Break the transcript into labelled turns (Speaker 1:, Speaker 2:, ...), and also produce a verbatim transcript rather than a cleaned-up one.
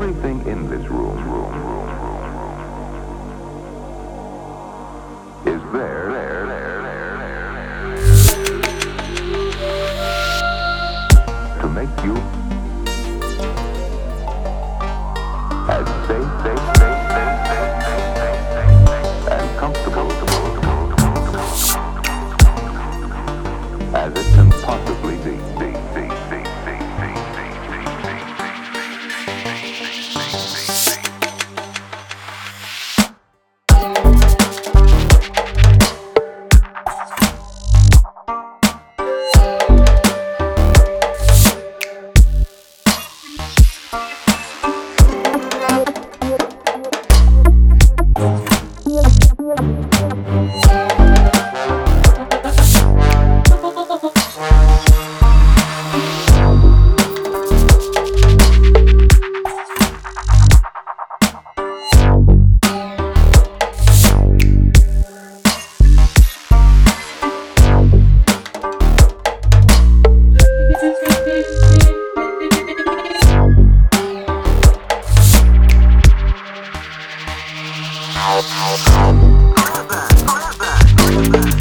Speaker 1: Everything in this room, room, room, room, room, is there, there, there, there, there, there, to make you as safe, safe, safe, safe, safe, safe, safe, safe, safe, and comfortable as it can possibly be. be, be, be, be, be, be, be, be,
Speaker 2: Call it back, call it back, call it back.